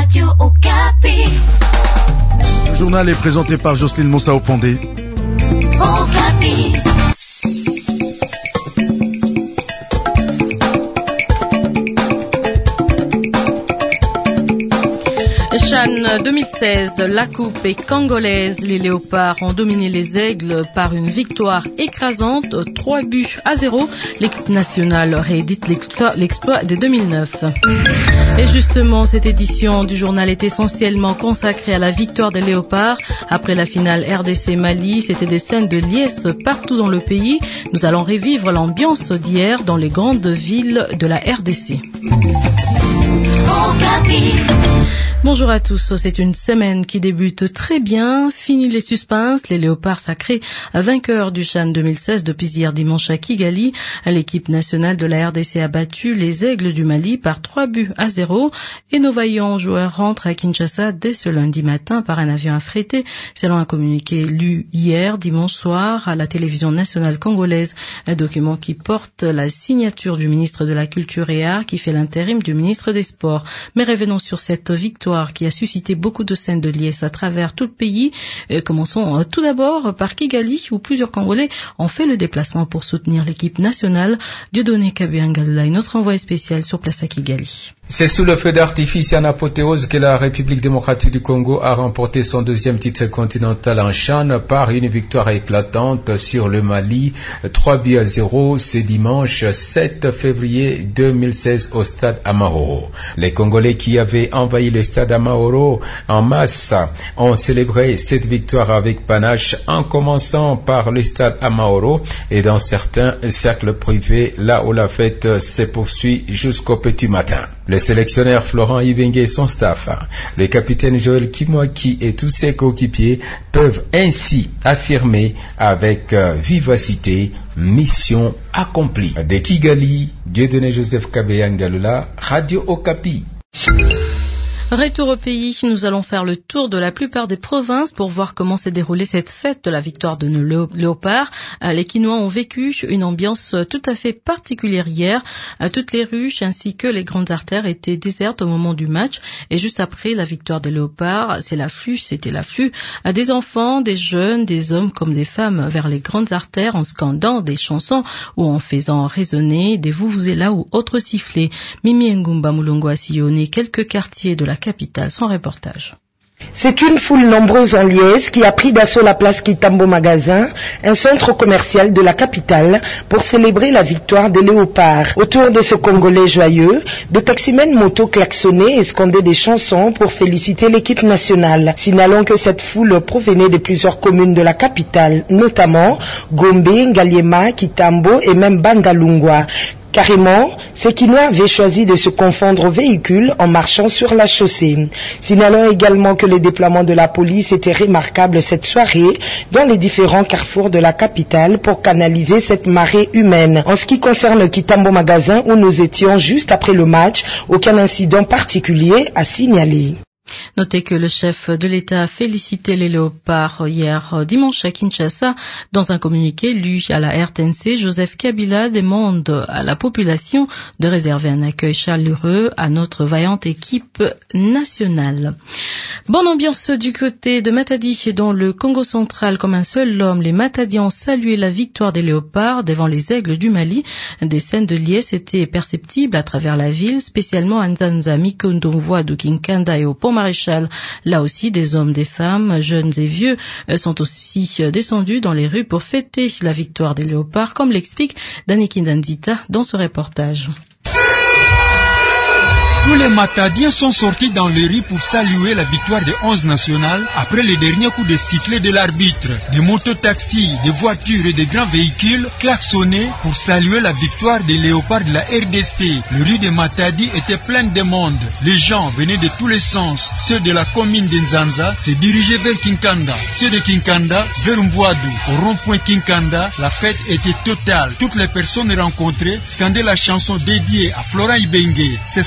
Radio Okapi. Le journal est présenté par Jocelyne Moussa-Opondé. Okapi. CHAN 2016, la coupe est congolaise. Les léopards ont dominé les aigles par une victoire écrasante, 3-0. L'équipe nationale réédite l'exploit de 2009. Et justement, cette édition du journal est essentiellement consacrée à la victoire des léopards. Après la finale RDC-Mali, c'était des scènes de liesse partout dans le pays. Nous allons revivre l'ambiance d'hier dans les grandes villes de la RDC. Bonjour à tous, c'est une semaine qui débute très bien, fini les suspens, les léopards sacrés vainqueurs du CHAN 2016 depuis hier dimanche à Kigali. L'équipe nationale de la RDC a battu les aigles du Mali par 3-0 et nos vaillants joueurs rentrent à Kinshasa dès ce lundi matin par un avion affrété, selon un communiqué lu hier dimanche soir à la télévision nationale congolaise, un document qui porte la signature du ministre de la Culture et Arts qui fait l'intérim du ministre des Sports. Mais revenons sur cette victoire qui a suscité beaucoup de scènes de liesse à travers tout le pays. Commençons tout d'abord par Kigali, où plusieurs Congolais ont fait le déplacement pour soutenir l'équipe nationale. Dieudonné Kabeya-Ngalula, notre envoyé spécial sur place à Kigali. C'est sous le feu d'artifice en apothéose que la République démocratique du Congo a remporté son deuxième titre continental en CHAN par une victoire éclatante sur le Mali, 3-0 ce dimanche 7 février 2016 au stade Amahoro. Les Congolais qui avaient envahi le stade Amahoro en masse ont célébré cette victoire avec panache en commençant par le stade Amahoro et dans certains cercles privés là où la fête se poursuit jusqu'au petit matin. Le sélectionneur Florent Ibenge et son staff, le capitaine Joël Kimwaki et tous ses coéquipiers peuvent ainsi affirmer avec vivacité mission accomplie. De Kigali, Dieudonné Joseph Kabeya-Ngalula, Radio Okapi. Retour au pays, nous allons faire le tour de la plupart des provinces pour voir comment s'est déroulée cette fête de la victoire de nos léopards. Les Kinois ont vécu une ambiance tout à fait particulière hier. Toutes les rues ainsi que les grandes artères étaient désertes au moment du match et juste après la victoire des léopards, c'était l'afflux des enfants, des jeunes, des hommes comme des femmes vers les grandes artères en scandant des chansons ou en faisant résonner des vuvuzelas ou autres sifflets. Mimi Ngumba Mulongo a sillonné quelques quartiers de la capitale, son reportage. C'est une foule nombreuse en liesse qui a pris d'assaut la place Kitambo Magasin, un centre commercial de la capitale, pour célébrer la victoire des léopards. Autour de ce Congolais joyeux, de taximens motos klaxonnaient et scandaient des chansons pour féliciter l'équipe nationale. Signalons que cette foule provenait de plusieurs communes de la capitale, notamment Gombe, Ngaliema, Kitambo et même Bandalungwa. Carrément, ces Kinois avaient choisi de se confondre aux véhicules en marchant sur la chaussée. Signalons également que le déploiement de la police était remarquable cette soirée dans les différents carrefours de la capitale pour canaliser cette marée humaine. En ce qui concerne le Kitambo Magasin où nous étions juste après le match, aucun incident particulier à signaler. Notez que le chef de l'État a félicité les léopards hier dimanche à Kinshasa. Dans un communiqué lu à la RTNC, Joseph Kabila demande à la population de réserver un accueil chaleureux à notre vaillante équipe nationale. Bonne ambiance du côté de Matadi dans le Congo central. Comme un seul homme, les Matadiens ont salué la victoire des léopards devant les aigles du Mali. Des scènes de liesse étaient perceptibles à travers la ville, spécialement à Nzanza, Mikondonvoa, Kinkanda et au Pont-Maréchal. Là aussi, des hommes, des femmes, jeunes et vieux sont aussi descendus dans les rues pour fêter la victoire des léopards, comme l'explique Daniki Ndandita dans ce reportage. Tous les Matadiens sont sortis dans les rues pour saluer la victoire des 11 nationales après les derniers coups de sifflet de l'arbitre. Des mototaxis, des voitures et des grands véhicules klaxonnaient pour saluer la victoire des léopards de la RDC. Les rues de Matadi étaient pleines de monde. Les gens venaient de tous les sens. Ceux de la commune de Nzanza se dirigeaient vers Kinkanda. Ceux de Kinkanda vers Mbouadou. Au rond-point Kinkanda, la fête était totale. Toutes les personnes rencontrées scandaient la chanson dédiée à Florent Ibenge. Ces scènes de liesse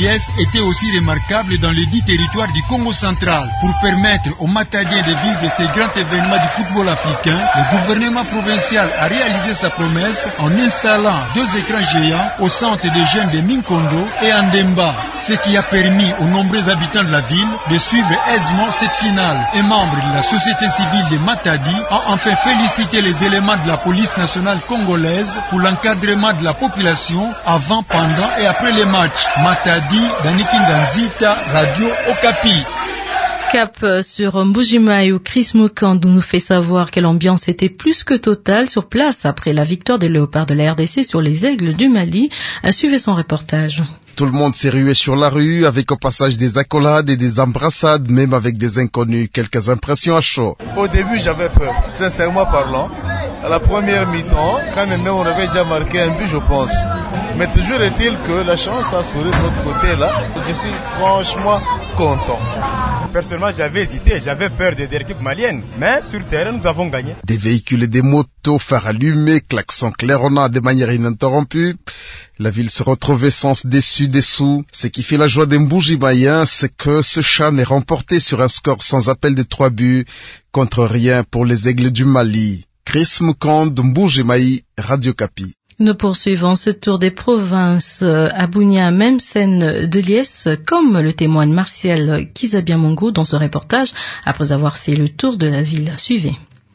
liesse était aussi remarquable dans les 10 territoires du Congo central. Pour permettre aux Matadiens de vivre ces grands événements du football africain, le gouvernement provincial a réalisé sa promesse en installant 2 écrans géants au centre des jeunes de Minkondo et Andemba, ce qui a permis aux nombreux habitants de la ville de suivre aisément cette finale. Un membre de la société civile de Matadi a enfin félicité les éléments de la police nationale congolaise pour l'encadrement de la population avant, pendant et après les matchs. Matadi, Daniki Ndanzita, Radio Okapi. Cap sur Mbujimayi où Chris Mukand nous fait savoir que l'ambiance était plus que totale sur place après la victoire des Léopards de la RDC sur les Aigles du Mali. Suivez son reportage. Tout le monde s'est rué sur la rue avec au passage des accolades et des embrassades, même avec des inconnus. Quelques impressions à chaud. Au début, j'avais peur, sincèrement parlant. À la première mi-temps, quand même on avait déjà marqué un but, je pense. Mais toujours est-il que la chance a souri de notre côté là. Je suis franchement content. Personnellement, j'avais hésité, j'avais peur de l'équipe malienne. Mais sur le terrain, nous avons gagné. Des véhicules et des motos, phares allumés, klaxons claironnants de manière ininterrompue. La ville se retrouvait sans dessus-dessous. Ce qui fait la joie des Mbujimayiens, c'est que ce CHAN est remporté sur un score sans appel de 3 buts, contre rien pour les Aigles du Mali. Chris Mukand, Mbujimayi, Radio Kapi. Nous poursuivons ce tour des provinces à Bunia, même scène de liesse, comme le témoigne Martial Kizabiamongo dans ce reportage, après avoir fait le tour de la ville. Suivez.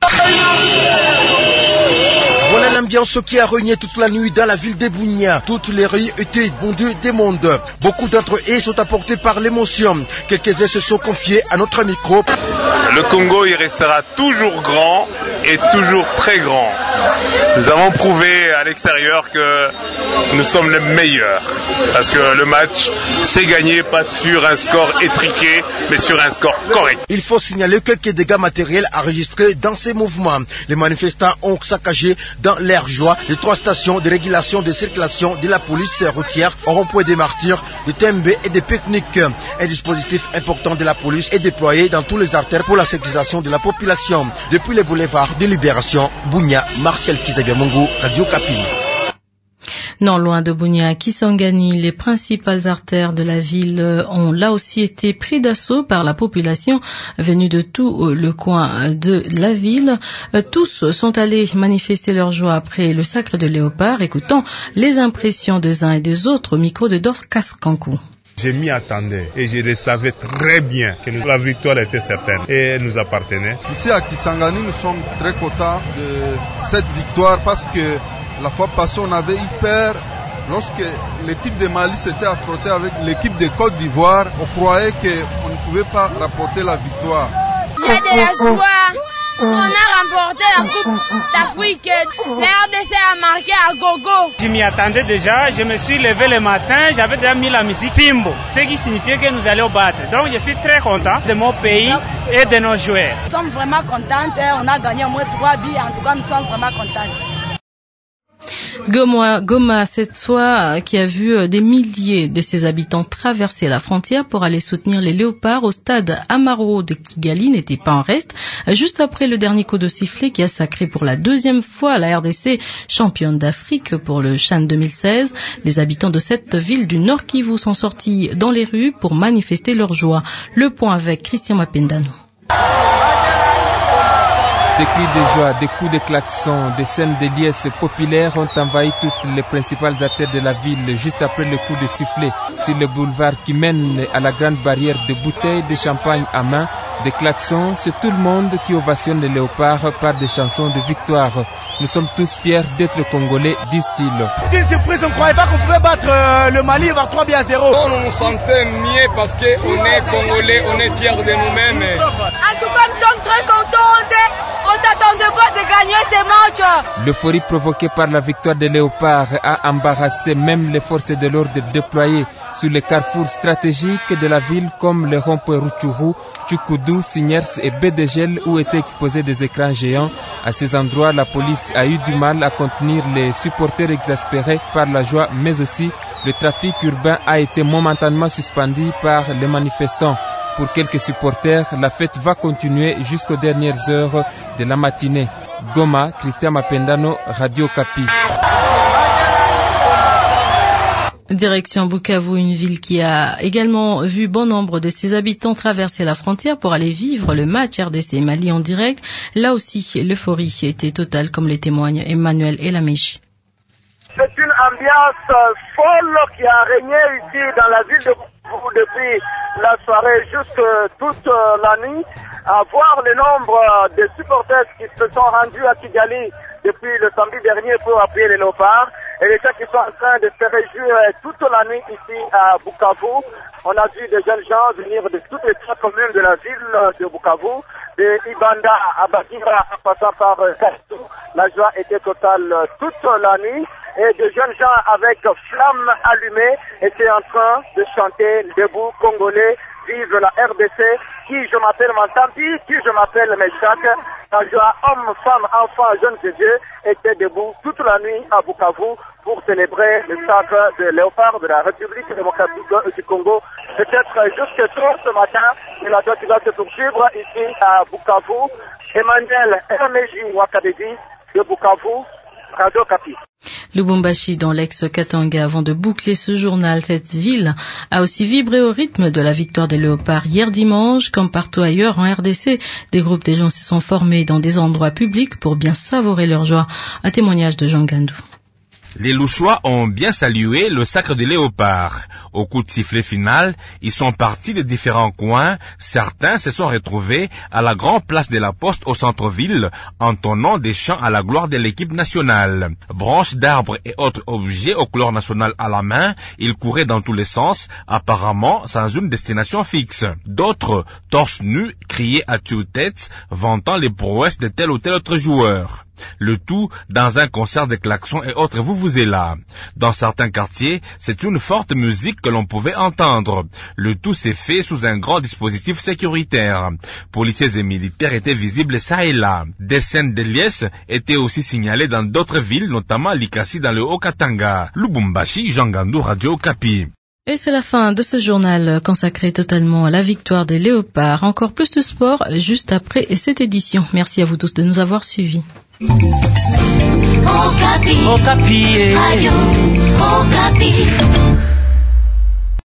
Voilà l'ambiance qui a régné toute la nuit dans la ville de Bunia. Toutes les rues étaient bondées de monde. Beaucoup d'entre eux sont apportés par l'émotion. Quelques-uns se sont confiés à notre micro. Le Congo, il restera toujours grand et toujours très grand. Nous avons prouvé à l'extérieur que nous sommes les meilleurs. Parce que le match s'est gagné pas sur un score étriqué, mais sur un score correct. Il faut signaler quelques dégâts matériels enregistrés dans ces mouvements. Les manifestants ont saccagé dans leur joie les 3 stations de régulation de circulation de la police routière au rond-point des Martyrs, de Tembe et de Pique-Nique. Un dispositif important de la police est déployé dans tous les artères pour la sécurisation de la population. Depuis les boulevards de Libération, Bunia, Martial Kizabiamongo, Radio Kapi. Non loin de Bunia, Kisangani, les principales artères de la ville ont là aussi été pris d'assaut par la population venue de tout le coin de la ville. Tous sont allés manifester leur joie après le sacre de Léopard, écoutant les impressions des uns et des autres au micro de Dorcas Kankou. Je m'y attendais et je le savais très bien que la victoire était certaine et nous appartenait. Ici à Kisangani, nous sommes très contents de cette victoire parce que la fois passée, on avait eu peur lorsque l'équipe de Mali s'était affrontée avec l'équipe de Côte d'Ivoire. On croyait qu'on ne pouvait pas rapporter la victoire. Il y a de la joie. On a remporté la Coupe d'Afrique. La RDC a marqué à gogo. Je m'y attendais déjà. Je me suis levé le matin. J'avais déjà mis la musique Pimbo, ce qui signifiait que nous allions battre. Donc je suis très content de mon pays et de nos joueurs. Nous sommes vraiment contents. On a gagné au moins 3 buts. En tout cas, nous sommes vraiment contents. Goma, cette fois, qui a vu des milliers de ses habitants traverser la frontière pour aller soutenir les Léopards au stade Amaro de Kigali, n'était pas en reste. Juste après le dernier coup de sifflet qui a sacré pour la 2e fois la RDC championne d'Afrique pour le CHAN 2016, les habitants de cette ville du Nord Kivu sont sortis dans les rues pour manifester leur joie. Le point avec Christian Mapendano. Des cris de joie, des coups de klaxon, des scènes de liesse populaires ont envahi toutes les principales artères de la ville juste après le coup de sifflet sur le boulevard qui mène à la grande barrière de bouteilles de champagne à main. Des klaxons, c'est tout le monde qui ovationne les Léopards par des chansons de victoire. Nous sommes tous fiers d'être Congolais, disent-ils. C'est une surprise, on ne croyait pas qu'on pouvait battre le Mali par 3 buts à 0. Non, on nous sentait mieux parce qu'on est Congolais, on est fiers de nous-mêmes. En tout cas, nous sommes très contents. On ne s'attendait pas de gagner ces matchs. L'euphorie provoquée par la victoire des Léopards a embarrassé même les forces de l'ordre déployées sur les carrefours stratégiques de la ville comme le rond-point Rutshuru, Tchukoudou, Signers et Bédégel où étaient exposés des écrans géants. À ces endroits, la police a eu du mal à contenir les supporters exaspérés par la joie, mais aussi le trafic urbain a été momentanément suspendu par les manifestants. Pour quelques supporters, la fête va continuer jusqu'aux dernières heures de la matinée. Goma, Christian Mapendano, Radio Kapi. Direction Bukavu, une ville qui a également vu bon nombre de ses habitants traverser la frontière pour aller vivre le match RDC-Mali en direct. Là aussi, l'euphorie était totale, comme les témoignent Emmanuel Elamichi. C'est une ambiance folle qui a régné ici dans la ville de Bukavu depuis la soirée jusque toute la nuit. À voir le nombre de supporters qui se sont rendus à Kigali depuis le samedi dernier pour appuyer les Léopards et les gens qui sont en train de se réjouir toute la nuit ici à Bukavu. On a vu des jeunes gens venir de toutes les trois communes de la ville de Bukavu, de Ibanda à Bagira en passant par Kastou. La joie était totale toute la nuit et de jeunes gens avec flammes allumées étaient en train de chanter debout Congolais, vive la RDC, qui je m'appelle Mantampi, qui je m'appelle Meshak. La joie, hommes, femmes, enfants, jeunes et vieux étaient debout toute la nuit à Bukavu pour célébrer le sacre de Léopard de la République démocratique du Congo. Peut-être jusque tôt ce matin, et la joie qui va se poursuivre ici à Bukavu. Emmanuel Emeji Wakadedi de Bukavu, Radio Kapi. Lubumbashi dans l'ex-Katanga. Avant de boucler ce journal, cette ville a aussi vibré au rythme de la victoire des Léopards hier dimanche. Comme partout ailleurs en RDC, des groupes de gens se sont formés dans des endroits publics pour bien savourer leur joie. Un témoignage de Jean Gandou. Les Louchois ont bien salué le sacre des Léopards. Au coup de sifflet final, ils sont partis de différents coins. Certains se sont retrouvés à la grande place de la Poste au centre-ville, entonnant des chants à la gloire de l'équipe nationale. Branches d'arbres et autres objets aux couleurs nationales à la main, ils couraient dans tous les sens, apparemment sans une destination fixe. D'autres, torse nus, criaient à tue-tête, vantant les prouesses de tel ou tel autre joueur. Le tout dans un concert de klaxons et autres vuvuzelas. Dans certains quartiers, c'est une forte musique que l'on pouvait entendre. Le tout s'est fait sous un grand dispositif sécuritaire. Policiers et militaires étaient visibles ça et là. Des scènes de liesse étaient aussi signalées dans d'autres villes, notamment Likasi dans le Haut-Katanga. Lubumbashi, Jean Gandou, Radio Kapi. Et c'est la fin de ce journal consacré totalement à la victoire des Léopards. Encore plus de sport juste après cette édition. Merci à vous tous de nous avoir suivis. Okapi. Radio.